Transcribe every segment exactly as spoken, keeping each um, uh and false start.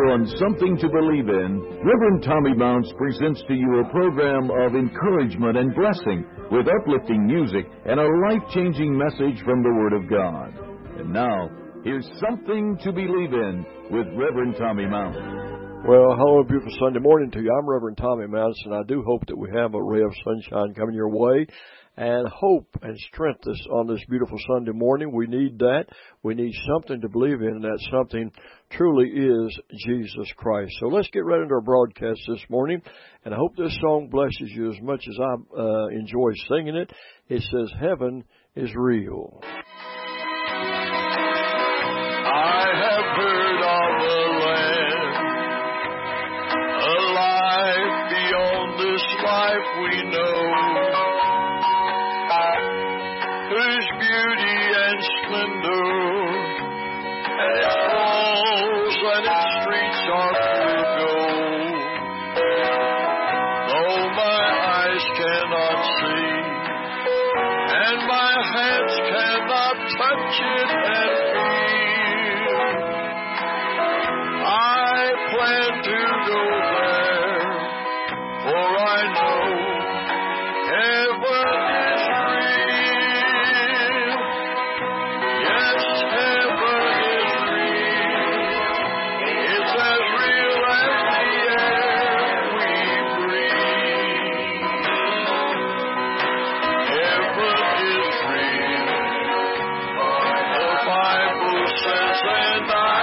on Something to Believe in, Reverend Tommy Mounts presents to you a program of encouragement and blessing with uplifting music and a life-changing message from the Word of God. And now, here's Something to Believe in with Reverend Tommy Mounts. Well, hello, beautiful Sunday morning to you. I'm Reverend Tommy Mounts, and I do hope that we have a ray of sunshine coming your way, and hope and strength this, on this beautiful Sunday morning. We need that. We need something to believe in, and that something truly is Jesus Christ. So let's get right into our broadcast this morning, and I hope this song blesses you as much as I uh, enjoy singing it. It says, Heaven is Real. I have heard of a land, a life beyond this life we know, whose beauty and splendor, and its walls and its streets are pure gold. Though my eyes cannot see, and my hands cannot touch it and feel, I plan to go there, for I know heaven is real. Yes, heaven is real. It's as real as the air we breathe. Heaven is real. The Bible says, and I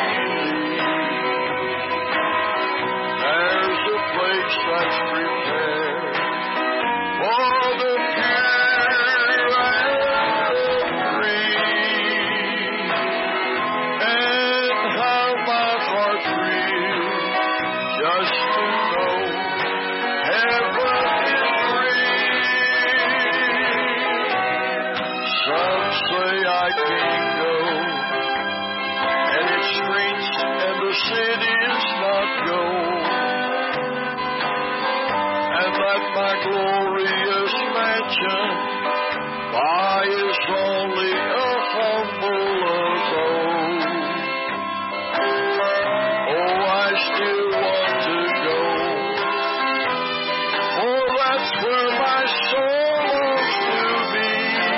believe there's a place that's prepared for the pure and the free. And how my heart reels just to know heaven is real. Some say I can't go, and its streets and the cities not gold, and that my glorious mansion by is only a humble abode. Oh, I still want to go, for that's where my soul longs to be.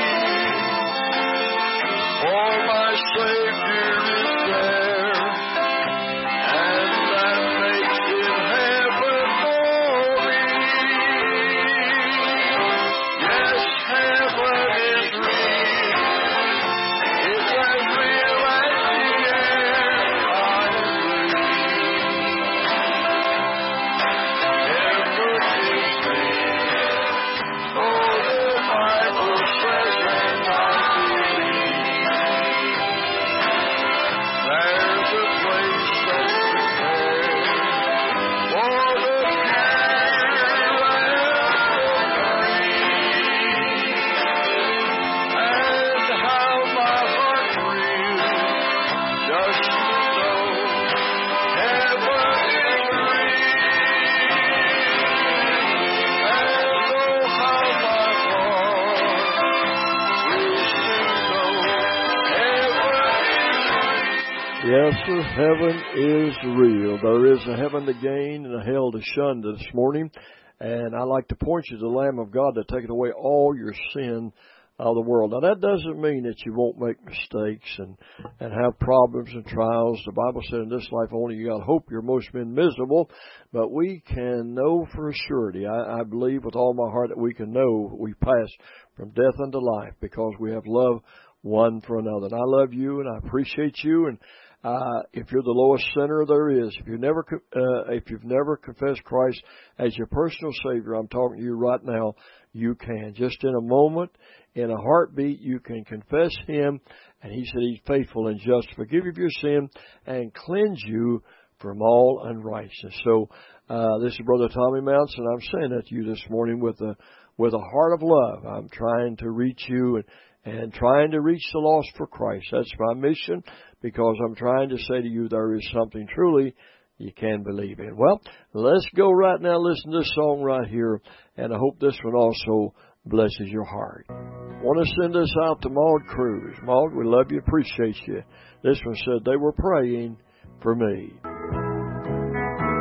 For my Savior is there, and that makes it heaven for me. Yes, heaven is real. It's as real as the air I breathe. Heaven is real. Oh, the Bible says, and I believe there's a place that's prepared for the pure and the free. And how my heart reels just to know heaven is real. And oh, how my heart reels to know heaven is real. Yes, sir, heaven is real. There is a heaven to gain and a hell to shun this morning. And I like to point you to the Lamb of God that taketh away all your sin out of the world. Now, that doesn't mean that you won't make mistakes and, and have problems and trials. The Bible said in this life only you got hope, you're most men miserable. But we can know for a surety, I, I believe with all my heart that we can know we pass from death unto life because we have love one for another. And I love you and I appreciate you. And Uh, if you're the lowest sinner there is, if you've never, uh, if you've never confessed Christ as your personal Savior, I'm talking to you right now, you can. Just in a moment, in a heartbeat, you can confess Him, and He said He's faithful and just to forgive you of your sin and cleanse you from all unrighteousness. So, uh, this is Brother Tommy Mounts, and I'm saying that to you this morning with a, with a heart of love. I'm trying to reach you and, and trying to reach the lost for Christ. That's my mission, because I'm trying to say to you there is something truly you can believe in. Well, let's go right now, listen to this song right here, and I hope this one also blesses your heart. I want to send this out to Maud Cruz. Maud, we love you, appreciate you. This one said, they were praying for me.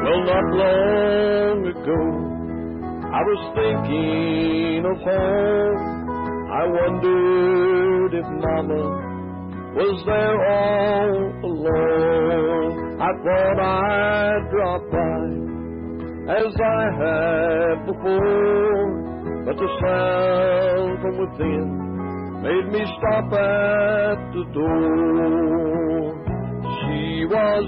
Well, not long ago, I was thinking of home. I wondered if Mama was there all alone. I thought I'd drop by as I had before, but the sound from within made me stop at the door. She was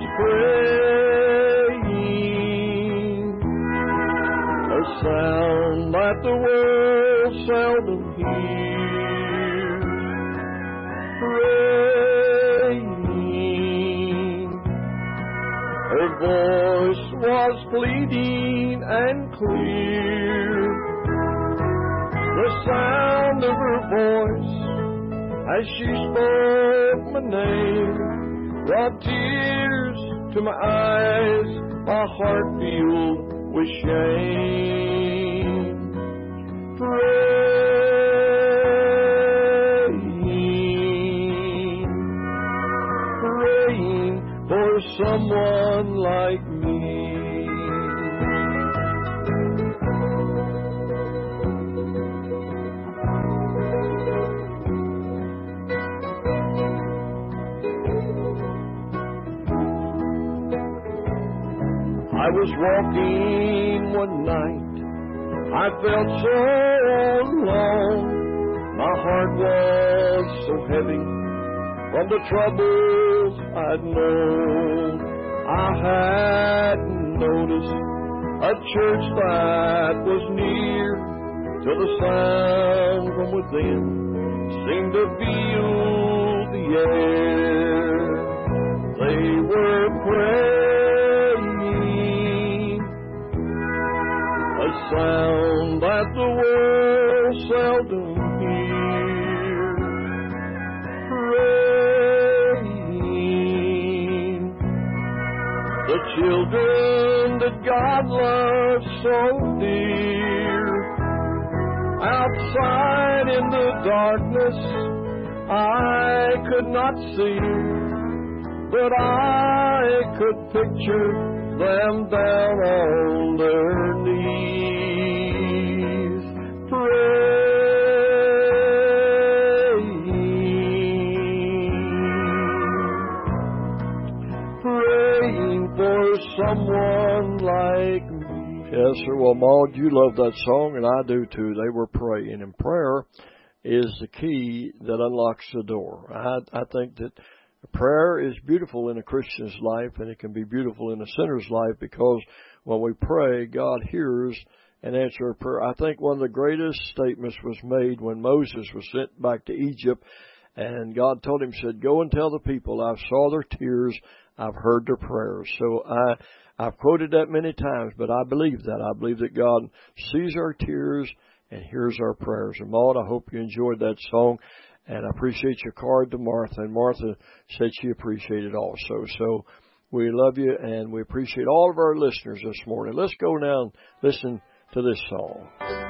praying, a sound that the world seldom hears. Praying, her voice was pleading and clear. The sound of her voice as she spoke my name brought tears to my eyes, my heart filled with shame. Praying, praying for someone like me. I was walking one night, I felt so alone. My heart was so heavy from the troubles I'd known. I hadn't noticed a church that was near, till the sound from within seemed to fill the air. They were praying, a sound that the world seldom hears. Praying, the children that God loves so dear. Outside in the darkness I could not see, but I could picture them down on their knees, praying, praying for someone like me. Yes, sir. Well, Maud, you love that song, and I do too. They were praying, and prayer is the key that unlocks the door. I, I think that prayer is beautiful in a Christian's life, and it can be beautiful in a sinner's life, because when we pray, God hears and answers prayer. I think one of the greatest statements was made when Moses was sent back to Egypt, and God told him, said, go and tell the people, I've saw their tears, I've heard their prayers. So I, I've quoted that many times, but I believe that. I believe that God sees our tears and hears our prayers. And Maud, I hope you enjoyed that song. And I appreciate your card to Martha. And Martha said she appreciated it also. So we love you, and we appreciate all of our listeners this morning. Let's go now and listen to this song.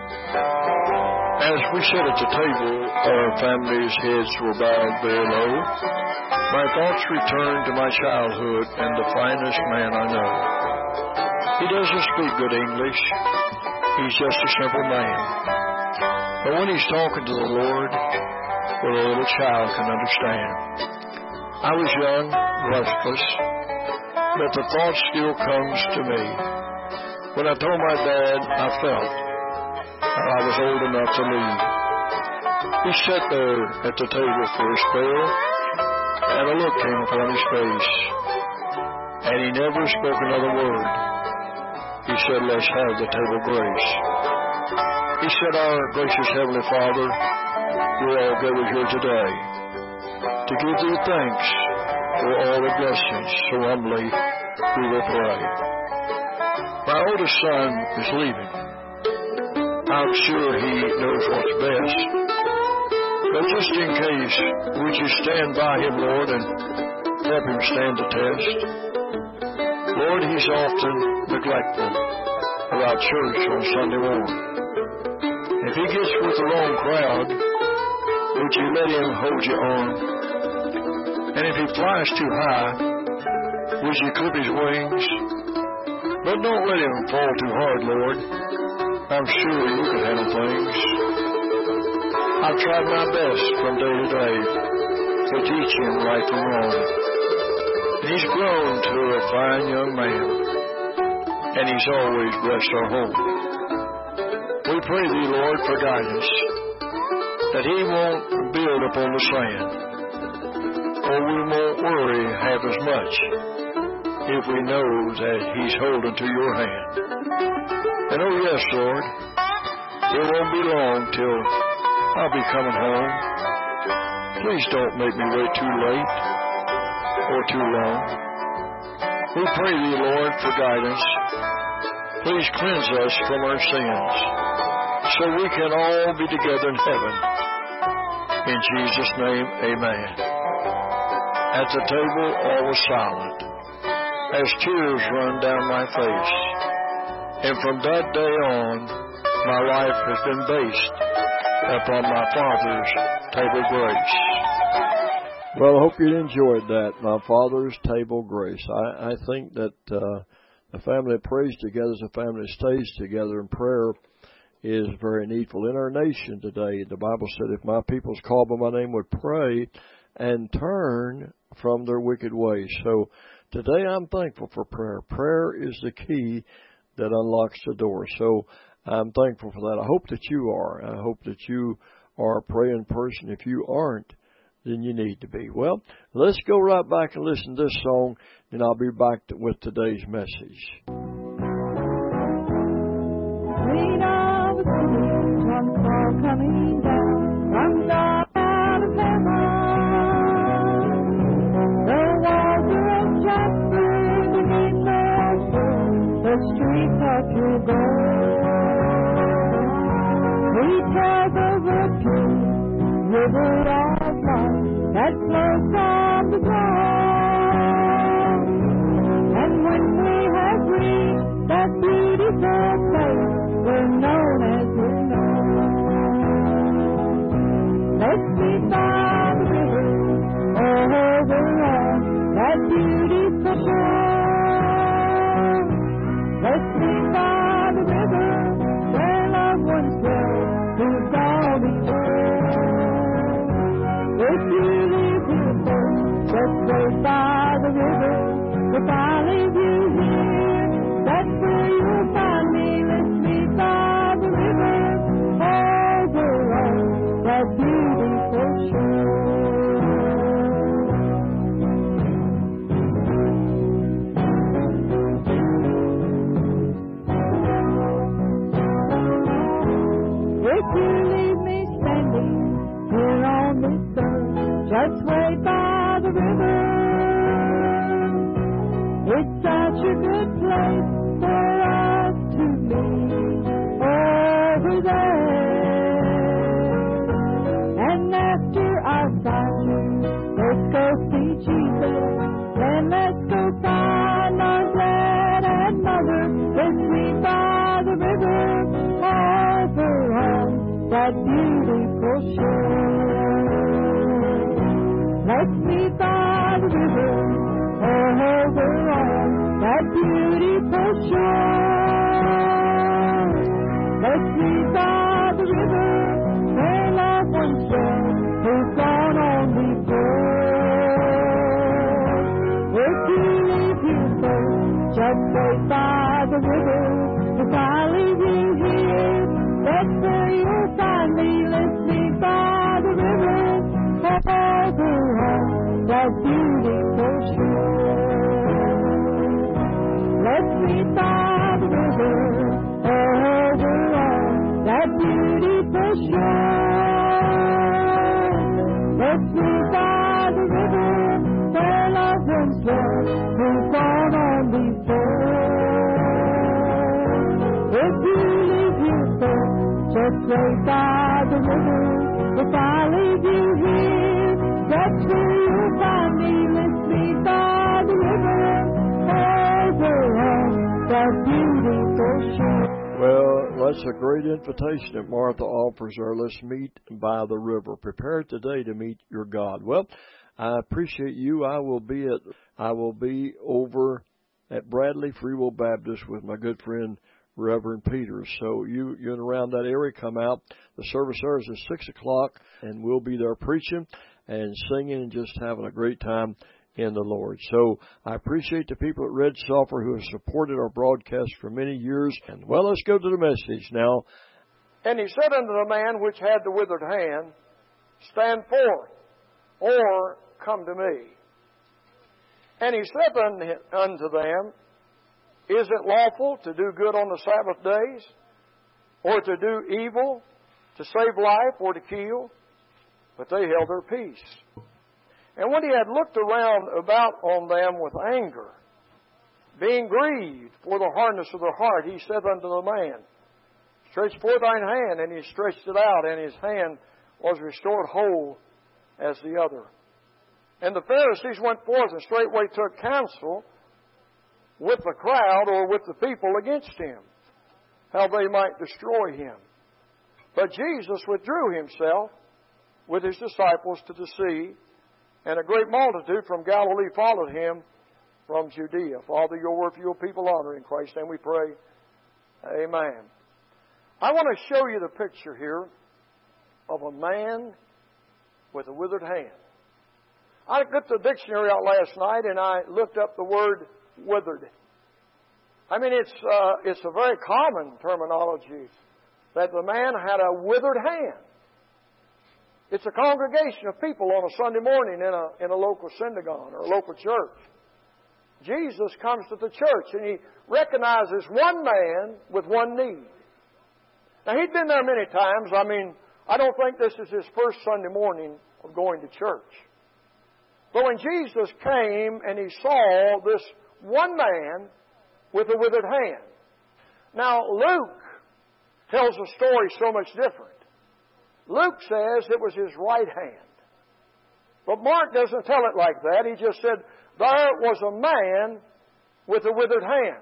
As we sat at the table, our family's heads were bowed very low. My thoughts returned to my childhood and the finest man I know. He doesn't speak good English. He's just a simple man. But when he's talking to the Lord, what a little child can understand. I was young, restless, but the thought still comes to me. When I told my dad, I felt that I was old enough to leave. He sat there at the table for a spell, and a look came upon his face, and he never spoke another word. He said, let's have the table grace. He said, our gracious Heavenly Father, we're all gathered here today to give thee thanks for all the blessings. So humbly we will pray. My oldest son is leaving. I'm sure he knows what's best. But just in case, would you stand by him, Lord, and help him stand the test? Lord, he's often neglectful about church on Sunday morning. If he gets with the wrong crowd, would you let him hold your arm? And if he flies too high, would you clip his wings? But don't let him fall too hard, Lord. I'm sure you can handle things. I've tried my best from day to day to teach him right from wrong. And he's grown to a fine young man, and he's always blessed our home. We pray thee, Lord, for guidance, that he won't build upon the sand, or we won't worry half as much if we know that he's holding to your hand. And oh yes, Lord, it won't be long till I'll be coming home. Please don't make me wait too late or too long. We pray thee, Lord, for guidance. Please cleanse us from our sins so we can all be together in heaven. In Jesus' name, amen. At the table, all was silent, as tears run down my face. And from that day on, my life has been based upon my Father's table grace. Well, I hope you enjoyed that, My Father's Table Grace. I, I think that uh, a family that prays together is a family that stays together, and prayer is very needful. In our nation today, the Bible said, if my people's called by my name would pray and turn from their wicked ways. So today I'm thankful for prayer. Prayer is the key that unlocks the door. So I'm thankful for that. I hope that you are. I hope that you are a praying person. If you aren't, then you need to be. Well, let's go right back and listen to this song, and I'll be back with today's message. Read of the city, one fall coming down from God out of heaven. The walls are of jasper, beneath the the streets are pure gold. We tell the virtue, river of life that flows from the ground. And when we have reached that beautiful place, we're known as we're known. Let's be by the river, over on that beautiful shore. Let's be by the river, where loved ones dwell, who've gone before. If you leave here first, just wait by the river. If I leave you here, that's where you'll find me. Let's meet by the river, over on that beautiful shore. If you leave me standing here on this earth, just wait by the river. It's such a good place for us to meet over there. And after our find, let's go see Jesus. Then let's go find our dad and mother. Let's meet by the river, over on that beautiful shore. Let's meet by the river, over on that beautiful shore. Let's meet by the river, where loved ones dwell, who've gone on before. If you leave here first, just wait by the river. If I leave you here, that's where you'll find me. Let's meet by the river, over on that beautiful shore. Let's meet by the river, over on that beautiful shore. Let's meet by the river, where loved ones dwell, who've gone on before. If you leave here first, just wait by the river. If I leave you here, that's where you'll find me. Let's meet by the river, over on that beautiful shore. Well, that's a great invitation that Martha offers her. Let's meet by the river. Prepare today to meet your God. Well, I appreciate you. I will be at, I will be over at Bradley Free Will Baptist with my good friend Reverend Peters. So you, you and around that area, come out. The service there is at six o'clock, and we'll be there preaching and singing and just having a great time in the Lord. So I appreciate the people at Red Sulphur who have supported our broadcast for many years. And well, let's go to the message now. And he said unto the man which had the withered hand, Stand forth, or come to me. And he said unto them, Is it lawful to do good on the Sabbath days, or to do evil, to save life, or to kill? But they held their peace. And when he had looked around about on them with anger, being grieved for the hardness of their heart, he said unto the man, Stretch forth thine hand. And he stretched it out, and his hand was restored whole as the other. And the Pharisees went forth and straightway took counsel with the crowd, or with the people, against him, how they might destroy him. But Jesus withdrew himself with his disciples to the sea, and a great multitude from Galilee followed him from Judea. Father, your word for your people honor in Christ's name we pray. Amen. I want to show you the picture here of a man with a withered hand. I got the dictionary out last night and I looked up the word withered. I mean, it's uh, it's a very common terminology that the man had a withered hand. It's a congregation of people on a Sunday morning in a in a local synagogue or a local church. Jesus comes to the church and he recognizes one man with one need. Now, he'd been there many times. I mean, I don't think this is his first Sunday morning of going to church. But when Jesus came and he saw this one man with a withered hand. Now, Luke tells the story so much different. Luke says it was his right hand. But Mark doesn't tell it like that. He just said, there was a man with a withered hand.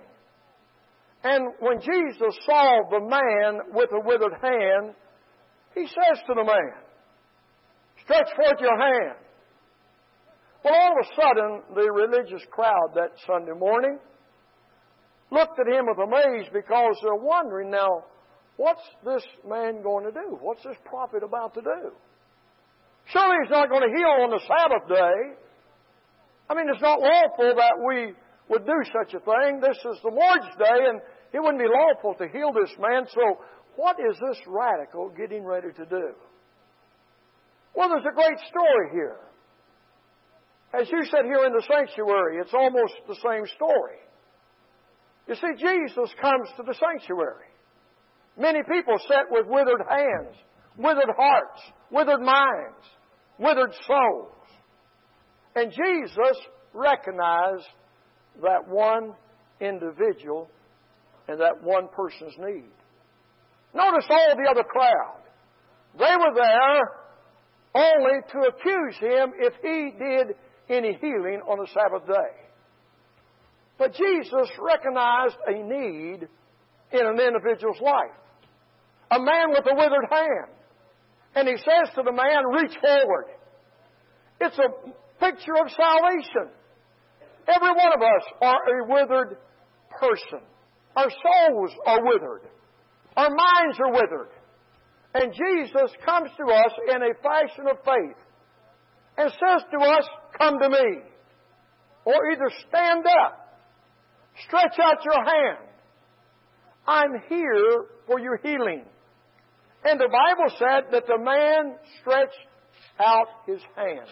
And when Jesus saw the man with a withered hand, he says to the man, Stretch forth your hand. Well, all of a sudden, the religious crowd that Sunday morning looked at him with amaze because they're wondering, now, what's this man going to do? What's this prophet about to do? Surely he's not going to heal on the Sabbath day. I mean, it's not lawful that we would do such a thing. This is the Lord's day, and it wouldn't be lawful to heal this man. So what is this radical getting ready to do? Well, there's a great story here. As you said here in the sanctuary, it's almost the same story. You see, Jesus comes to the sanctuary. Many people sit with withered hands, withered hearts, withered minds, withered souls. And Jesus recognized that one individual and that one person's need. Notice all the other crowd. They were there only to accuse him if he did any healing on the Sabbath day. But Jesus recognized a need in an individual's life. A man with a withered hand. And he says to the man, reach forward. It's a picture of salvation. Every one of us are a withered person. Our souls are withered. Our minds are withered. And Jesus comes to us in a fashion of faith and says to us, come to me. Or either stand up, stretch out your hand. I'm here for your healing. And the Bible said that the man stretched out his hand.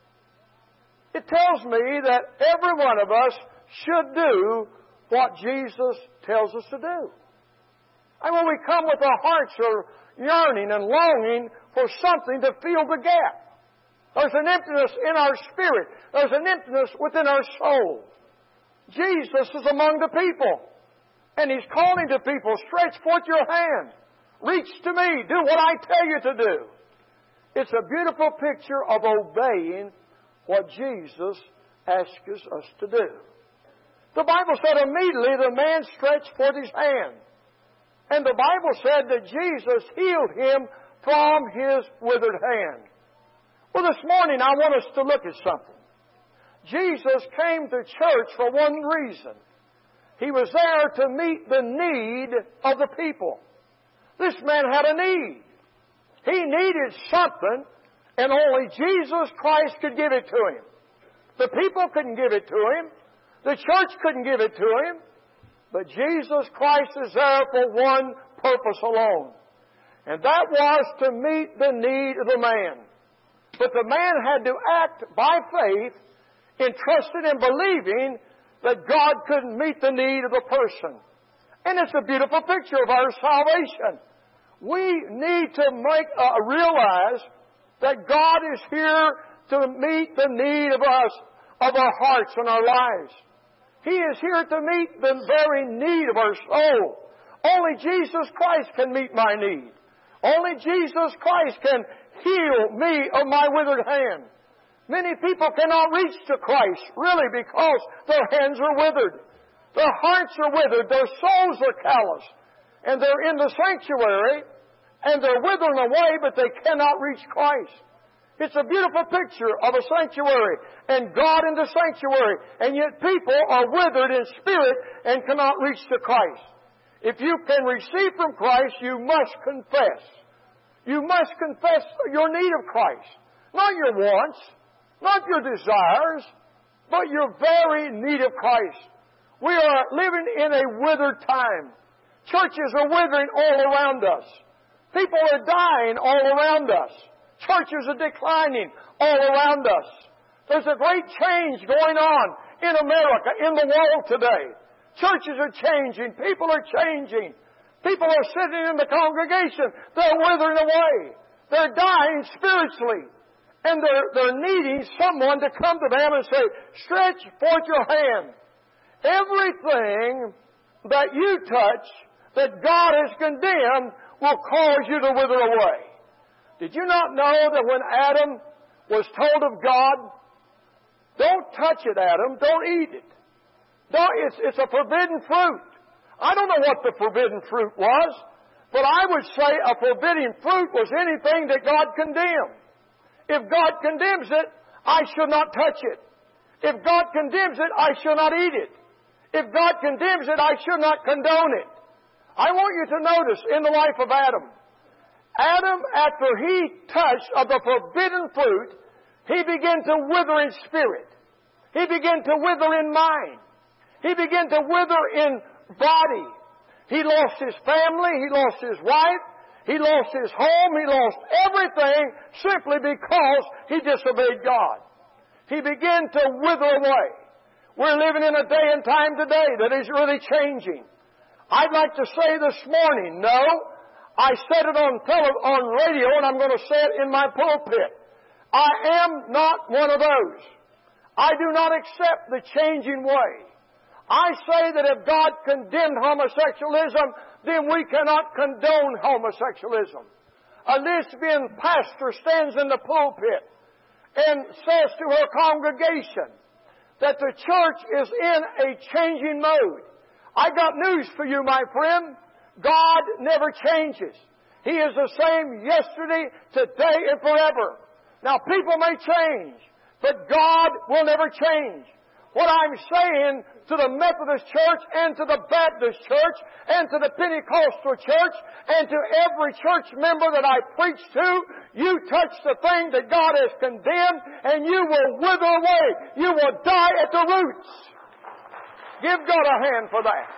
It tells me that every one of us should do what Jesus tells us to do. And when we come with our hearts are yearning and longing for something to fill the gap. There's an emptiness in our spirit. There's an emptiness within our soul. Jesus is among the people. And He's calling to people, stretch forth your hand. Reach to me. Do what I tell you to do. It's a beautiful picture of obeying what Jesus asks us to do. The Bible said immediately the man stretched forth his hand. And the Bible said that Jesus healed him from his withered hand. Well, this morning I want us to look at something. Jesus came to church for one reason. He was there to meet the need of the people. This man had a need. He needed something, and only Jesus Christ could give it to him. The people couldn't give it to him. The church couldn't give it to him. But Jesus Christ is there for one purpose alone. And that was to meet the need of the man. But the man had to act by faith in trusting and believing that God could meet the need of the person. And it's a beautiful picture of our salvation. We need to make uh, realize that God is here to meet the need of us, of our hearts and our lives. He is here to meet the very need of our soul. Only Jesus Christ can meet my need. Only Jesus Christ can heal me of my withered hand. Many people cannot reach to Christ, really, because their hands are withered. Their hearts are withered. Their souls are calloused. And they're in the sanctuary, and they're withering away, but they cannot reach Christ. It's a beautiful picture of a sanctuary, and God in the sanctuary, and yet people are withered in spirit and cannot reach to Christ. If you can receive from Christ, you must confess. You must confess your need of Christ. Not your wants, not your desires, but your very need of Christ. We are living in a withered time. Churches are withering all around us. People are dying all around us. Churches are declining all around us. There's a great change going on in America, in the world today. Churches are changing. People are changing. People are sitting in the congregation. They're withering away. They're dying spiritually. And they're, they're needing someone to come to them and say, stretch forth your hand. Everything that you touch that God has condemned will cause you to wither away. Did you not know that when Adam was told of God, don't touch it, Adam, don't eat it. Don't, it's, it's a forbidden fruit. I don't know what the forbidden fruit was, but I would say a forbidden fruit was anything that God condemned. If God condemns it, I should not touch it. If God condemns it, I should not eat it. If God condemns it, I should not condone it. I want you to notice in the life of Adam, Adam, after he touched of the forbidden fruit, he began to wither in spirit. He began to wither in mind. He began to wither in body. He lost his family. He lost his wife. He lost his home. He lost everything simply because he disobeyed God. He began to wither away. We're living in a day and time today that is really changing. I'd like to say this morning, no, I said it on tele- on radio, and I'm going to say it in my pulpit. I am not one of those. I do not accept the changing way. I say that if God condemned homosexualism, then we cannot condone homosexualism. A lesbian pastor stands in the pulpit and says to her congregation that the church is in a changing mode. I got news for you, my friend. God never changes. He is the same yesterday, today, and forever. Now, people may change, but God will never change. What I'm saying to the Methodist Church and to the Baptist Church and to the Pentecostal Church and to every church member that I preach to, you touch the thing that God has condemned and you will wither away. You will die at the roots. Give God a hand for that.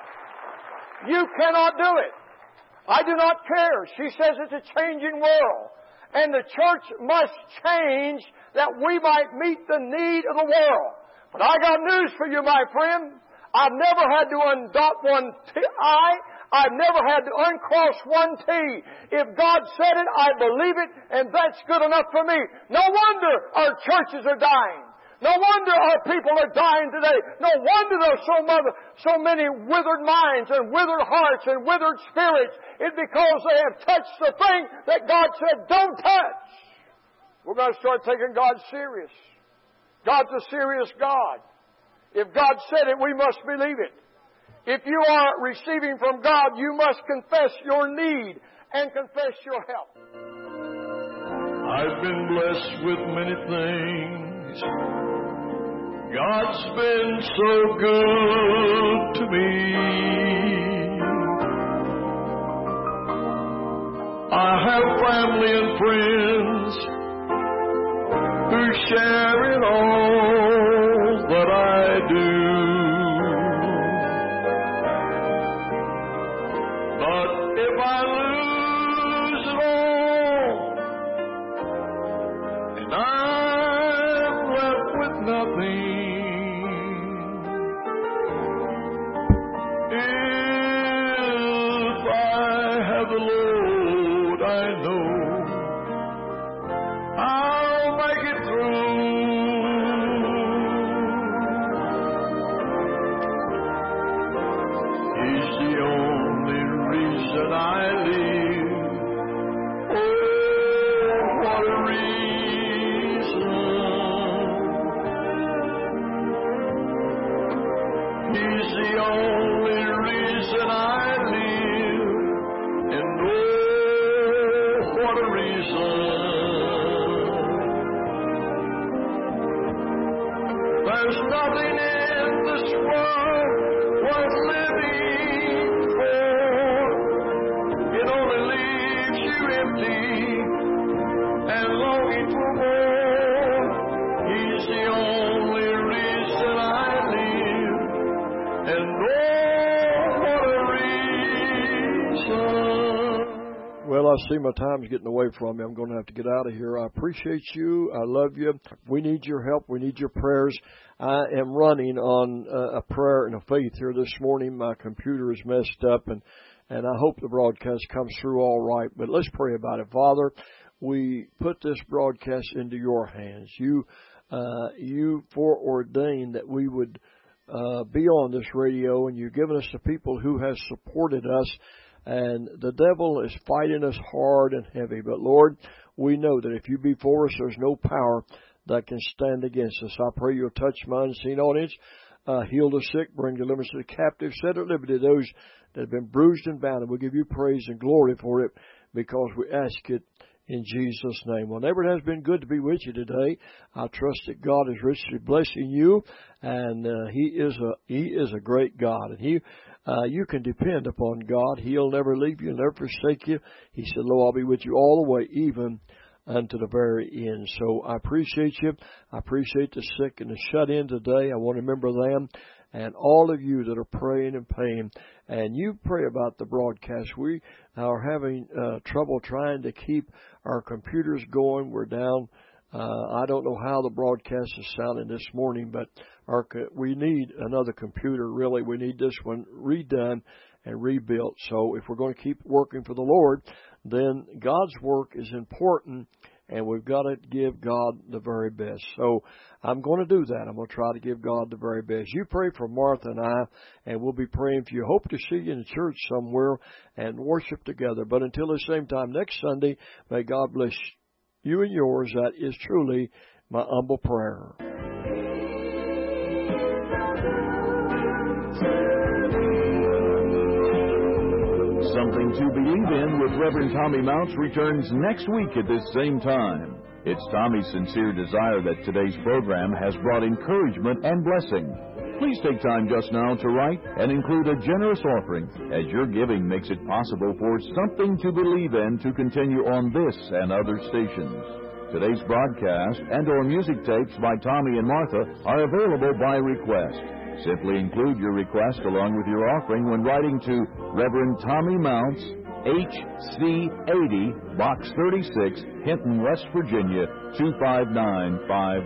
You cannot do it. I do not care. She says it's a changing world. And the church must change that we might meet the need of the world. But I got news for you, my friend. I've never had to undot one t- I. I've never had to uncross one T. If God said it, I believe it, and that's good enough for me. No wonder our churches are dying. No wonder our people are dying today. No wonder there's so, mother, so many withered minds and withered hearts and withered spirits. It's because they have touched the thing that God said, don't touch. We're going to start taking God serious. God's a serious God. If God said it, we must believe it. If you are receiving from God, you must confess your need and confess your help. I've been blessed with many things, God's been so good to me. I have family and friends who share in all that I do. But if I lose it all and I'm left with nothing, if I have the Lord, I know I'll make it through. He's the only reason I live. Oh, what a reason. He's the only reason I live. And oh, what a reason. There's nothing in this world worth living for. It only leaves you empty and longing for more. He's the only reason I live. And oh, what a reason. Well, I see my time's getting away from me. I'm going to have to get out of here. I appreciate you. I love you. We need your help. We need your prayers. I am running on uh, a prayer and a faith here this morning. My computer is messed up, and, and I hope the broadcast comes through all right. But let's pray about it. Father, we put this broadcast into your hands. You, uh, you foreordained that we would uh, be on this radio, and you've given us the people who have supported us. And the devil is fighting us hard and heavy. But, Lord, we know that if you be for us, there's no power that can stand against us. I pray you'll touch my unseen audience, uh, heal the sick, bring deliverance to the captive, set at liberty those that have been bruised and bound. And we'll give you praise and glory for it because we ask it in Jesus' name. Well, neighbor, it has been good to be with you today. I trust that God is richly blessing you, and uh, He is a He is a great God, and He uh, you can depend upon God. He'll never leave you, never forsake you. He said, "Lo, I'll be with you all the way, even unto the very end." So I appreciate you. I appreciate the sick and the shut in today. I want to remember them. And all of you that are praying and paying, and you pray about the broadcast. We are having uh, trouble trying to keep our computers going. We're down. Uh, I don't know how the broadcast is sounding this morning, but our we need another computer. Really, we need this one redone and rebuilt. So if we're going to keep working for the Lord, then God's work is important. And we've got to give God the very best. So I'm going to do that. I'm going to try to give God the very best. You pray for Martha and I, and we'll be praying for you. Hope to see you in the church somewhere and worship together. But until the same time next Sunday, may God bless you and yours. That is truly my humble prayer. Something to Believe In with Reverend Tommy Mounts returns next week at this same time. It's Tommy's sincere desire that today's program has brought encouragement and blessing. Please take time just now to write and include a generous offering, as your giving makes it possible for Something to Believe In to continue on this and other stations. Today's broadcast and or music tapes by Tommy and Martha are available by request. Simply include your request along with your offering when writing to Reverend Tommy Mounts, H C eighty, Box thirty-six, Hinton, West Virginia, two five nine five